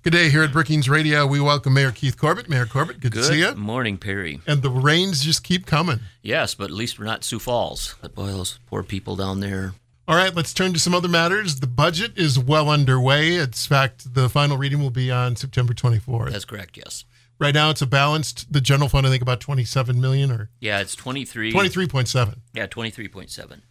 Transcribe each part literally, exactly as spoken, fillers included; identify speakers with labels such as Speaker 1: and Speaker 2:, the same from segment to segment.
Speaker 1: Good day here at Brookings Radio. We welcome Mayor Keith Corbett. Mayor Corbett, good,
Speaker 2: good
Speaker 1: to see you.
Speaker 2: Good morning, Perry.
Speaker 1: And the rains just keep coming.
Speaker 2: Yes, but at least we're not in Sioux Falls. But boy, those poor people down there.
Speaker 1: All right, let's turn to some other matters. The budget is well underway. In fact, the final reading will be on September twenty-fourth.
Speaker 2: That's correct, yes.
Speaker 1: Right now, it's a balanced, the general fund, I think, about twenty-seven million dollars or
Speaker 2: yeah, it's twenty-three.
Speaker 1: twenty-three point seven.
Speaker 2: Yeah, twenty-three point seven.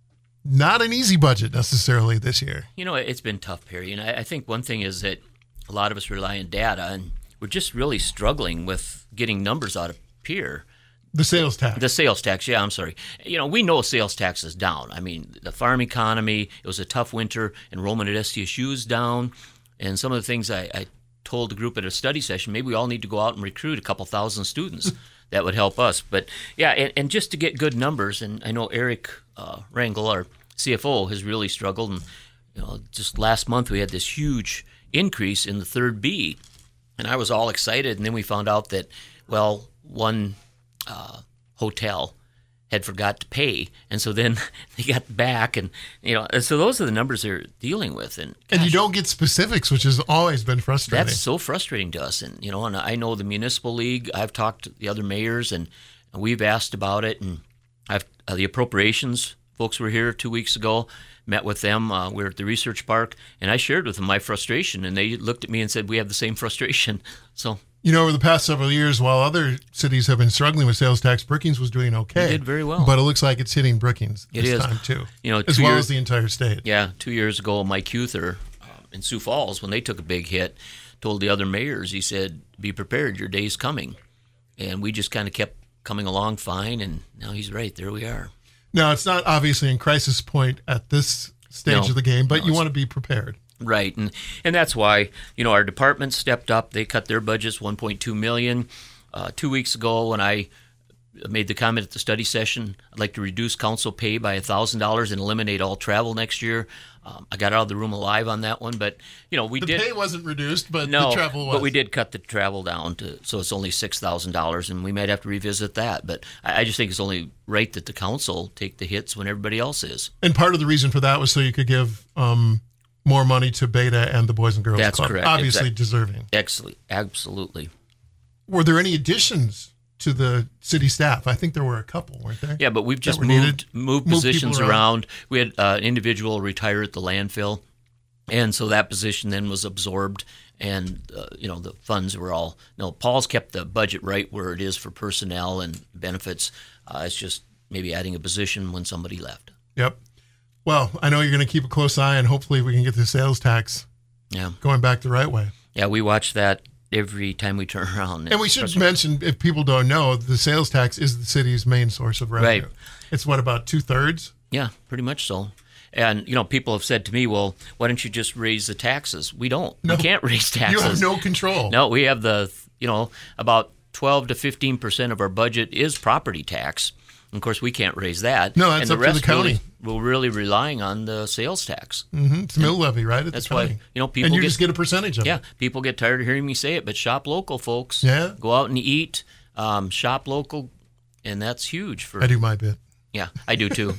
Speaker 1: Not an easy budget necessarily this year.
Speaker 2: You know, it's been tough, Perry. And I, I think one thing is that a lot of us rely on data, and we're just really struggling with getting numbers out of Pierre.
Speaker 1: The sales tax.
Speaker 2: The sales tax, yeah, I'm sorry. You know, we know sales tax is down. I mean, the farm economy, it was a tough winter. Enrollment at S T S U is down. And some of the things I, I told the group at a study session, maybe we all need to go out and recruit a couple thousand students. That would help us. But, yeah, and, and just to get good numbers, and I know Eric uh, Rangel, our C F O, has really struggled. And, you know, just last month we had this huge increase in the third B, and I was all excited, and then we found out that, well, one uh, hotel had forgot to pay, and so then they got back, and you know, and so those are the numbers they're dealing with, and gosh,
Speaker 1: and you don't get specifics, which has always been frustrating.
Speaker 2: That's so frustrating to us, and you know, and I know the municipal league. I've talked to the other mayors, and, and we've asked about it, and I've uh, the appropriations folks were here two weeks ago. Met with them. Uh, we were at the research park, and I shared with them my frustration, and they looked at me and said, we have the same frustration. So,
Speaker 1: you know, over the past several years, while other cities have been struggling with sales tax, Brookings was doing okay.
Speaker 2: They did very well.
Speaker 1: But it looks like it's hitting Brookings
Speaker 2: it
Speaker 1: this
Speaker 2: is.
Speaker 1: time, too.
Speaker 2: You know,
Speaker 1: as well
Speaker 2: years,
Speaker 1: as the entire state.
Speaker 2: Yeah, two years ago, Mike Huther uh, in Sioux Falls, when they took a big hit, told the other mayors, he said, be prepared, your day's coming. And we just kind of kept coming along fine, and now he's right. There we are.
Speaker 1: Now, it's not obviously in crisis point at this stage
Speaker 2: no,
Speaker 1: of the game, but
Speaker 2: no,
Speaker 1: you want to be prepared.
Speaker 2: Right, and and that's why, you know, our department stepped up. They cut their budgets one point two million dollars. Uh, two weeks ago when I made the comment at the study session, I'd like to reduce council pay by one thousand dollars and eliminate all travel next year. Um, I got out of the room alive on that one, but, you know, we
Speaker 1: the
Speaker 2: did...
Speaker 1: The pay wasn't reduced, but
Speaker 2: no,
Speaker 1: the travel was.
Speaker 2: But we did cut the travel down, to so it's only six thousand dollars, and we might have to revisit that. But I, I just think it's only right that the council take the hits when everybody else is.
Speaker 1: And part of the reason for that was so you could give um, more money to Beta and the Boys and Girls
Speaker 2: That's
Speaker 1: Club.
Speaker 2: correct.
Speaker 1: Obviously
Speaker 2: exactly.
Speaker 1: deserving.
Speaker 2: Excellent. Absolutely.
Speaker 1: Were there any additions to the city staff? I think there were a couple, weren't there?
Speaker 2: Yeah, but we've just
Speaker 1: were
Speaker 2: moved
Speaker 1: needed?
Speaker 2: moved
Speaker 1: Move
Speaker 2: positions
Speaker 1: people
Speaker 2: around.
Speaker 1: around.
Speaker 2: We had uh, an individual retire at the landfill, and so that position then was absorbed, and uh, you know, the funds were all. No, Paul's kept the budget right where it is for personnel and benefits. Uh, it's just maybe adding a position when somebody left.
Speaker 1: Yep. Well, I know you're going to keep a close eye, and hopefully we can get the sales tax
Speaker 2: Yeah.
Speaker 1: going back the right way.
Speaker 2: Yeah, we watch that every time we turn around.
Speaker 1: And we should mention, if people don't know, the sales tax is the city's main source of revenue.
Speaker 2: Right.
Speaker 1: It's what, about two-thirds?
Speaker 2: Yeah, pretty much so. And, you know, people have said to me, well, why don't you just raise the taxes? We don't.
Speaker 1: No.
Speaker 2: We can't raise taxes.
Speaker 1: You have no control.
Speaker 2: No, we have the, you know, about twelve to fifteen percent of our budget is property tax. And of course, we can't raise that.
Speaker 1: No, that's
Speaker 2: and the
Speaker 1: up to
Speaker 2: rest
Speaker 1: the county.
Speaker 2: Really, we're really relying on the sales tax.
Speaker 1: Mm-hmm. It's mill levy, right? At
Speaker 2: That's
Speaker 1: the
Speaker 2: why,
Speaker 1: county.
Speaker 2: you know, people
Speaker 1: And you
Speaker 2: get,
Speaker 1: just get a percentage of
Speaker 2: yeah,
Speaker 1: it.
Speaker 2: people get tired of hearing me say it, but shop local, folks.
Speaker 1: Yeah.
Speaker 2: Go out and eat, um, shop local, and that's huge. For
Speaker 1: I do my bit.
Speaker 2: Yeah, I do too.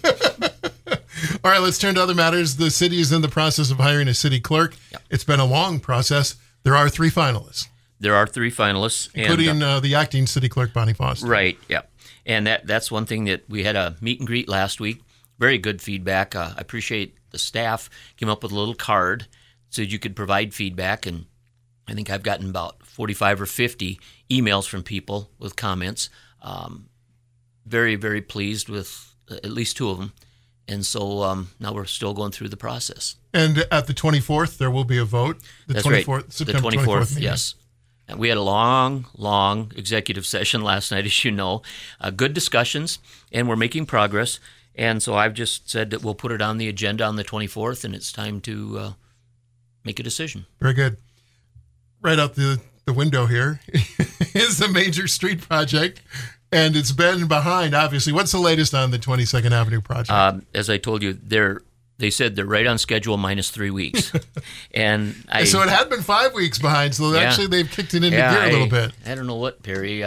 Speaker 1: All right, let's turn to other matters. The city is in the process of hiring a city clerk.
Speaker 2: Yep.
Speaker 1: It's been a long process. There are three finalists,
Speaker 2: There are three finalists.
Speaker 1: including
Speaker 2: and, uh,
Speaker 1: uh, the acting city clerk, Bonnie Foster.
Speaker 2: Right, yeah. And that that's one thing that we had a meet and greet last week. Very good feedback. Uh, I appreciate the staff came up with a little card so you could provide feedback. And I think I've gotten about forty-five or fifty emails from people with comments. Um, very, very pleased with at least two of them. And so um, now we're still going through the process.
Speaker 1: And at the twenty-fourth, there will be a vote. The
Speaker 2: That's
Speaker 1: twenty-fourth,
Speaker 2: right.
Speaker 1: September
Speaker 2: the twenty-fourth,
Speaker 1: twenty-fourth meeting.
Speaker 2: yes. And we had a long, long executive session last night, as you know. Uh, good discussions, and we're making progress. And so I've just said that we'll put it on the agenda on the twenty-fourth, and it's time to uh, make a decision.
Speaker 1: Very good. Right out the, the window here is the major street project, and it's been behind, obviously. What's the latest on the twenty-second Avenue project?
Speaker 2: Um, as I told you, they're they said they're right on schedule minus three weeks. and I,
Speaker 1: so it had been five weeks behind, so
Speaker 2: Yeah.
Speaker 1: actually they've kicked it into
Speaker 2: yeah,
Speaker 1: gear a little
Speaker 2: I,
Speaker 1: bit.
Speaker 2: I don't know what, Perry. Um,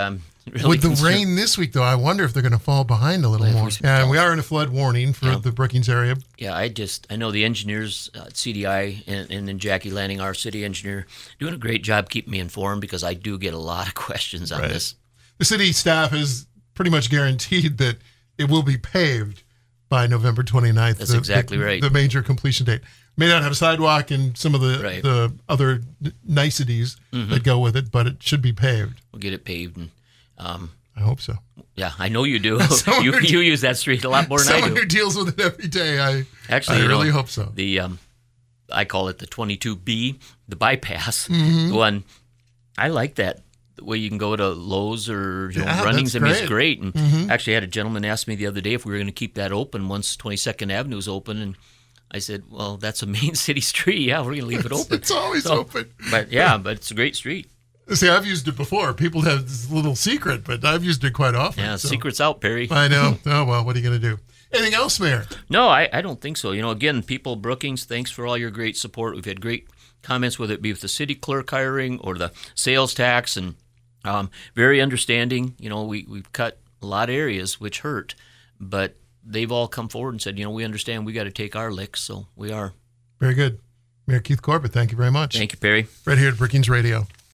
Speaker 2: really
Speaker 1: With the
Speaker 2: concerned.
Speaker 1: rain this week, though, I wonder if they're going to fall behind a little
Speaker 2: Well,
Speaker 1: more.
Speaker 2: if we-
Speaker 1: And we are in a flood warning for
Speaker 2: Yeah.
Speaker 1: the Brookings area.
Speaker 2: Yeah, I just I know the engineers uh, at C D I and, and then Jackie Lanning, our city engineer, doing a great job keeping me informed because I do get a lot of questions on
Speaker 1: Right.
Speaker 2: this.
Speaker 1: The city staff has pretty much guaranteed that it will be paved by November twenty-ninth.
Speaker 2: That's
Speaker 1: the,
Speaker 2: exactly
Speaker 1: the,
Speaker 2: right.
Speaker 1: The major completion date. May not have a sidewalk and some of the,
Speaker 2: Right.
Speaker 1: the other niceties
Speaker 2: Mm-hmm.
Speaker 1: that go with it, but it should be paved.
Speaker 2: We'll get it paved, and um,
Speaker 1: I hope so.
Speaker 2: yeah, I know you do.
Speaker 1: Someone
Speaker 2: you
Speaker 1: who-
Speaker 2: you use that street a lot more than I
Speaker 1: Someone
Speaker 2: do.
Speaker 1: who deals with it every day, I,
Speaker 2: Actually,
Speaker 1: I
Speaker 2: you know,
Speaker 1: really hope so.
Speaker 2: The um, I call it the twenty-two B, the bypass
Speaker 1: Mm-hmm.
Speaker 2: the one. I like that. The way you can go to Lowe's or you know,
Speaker 1: Yeah,
Speaker 2: Runnings.
Speaker 1: that's
Speaker 2: I mean, it's
Speaker 1: great.
Speaker 2: great. And
Speaker 1: Mhm.
Speaker 2: actually, I had a gentleman ask me the other day if we were going to keep that open once twenty-second Avenue is open, and I said, "Well, that's a main city street. Yeah, we're going to leave it open."
Speaker 1: It's always
Speaker 2: So,
Speaker 1: open.
Speaker 2: But yeah, but it's a great street.
Speaker 1: See, I've used it before. People have this little secret, but I've used it quite often.
Speaker 2: Yeah,
Speaker 1: so-
Speaker 2: secret's out, Perry.
Speaker 1: I know. Oh, well, what are you going to do? Anything else, Mayor?
Speaker 2: No, I, I don't think so. You know, again, people, Brookings, thanks for all your great support. We've had great comments, whether it be with the city clerk hiring or the sales tax, and um, very understanding. You know, we, we've cut a lot of areas, which hurt, but they've all come forward and said, you know, we understand we got to take our licks, so we are.
Speaker 1: Very good. Mayor Keith Corbett, thank you very much.
Speaker 2: Thank you, Perry.
Speaker 1: Right here at Brookings Radio.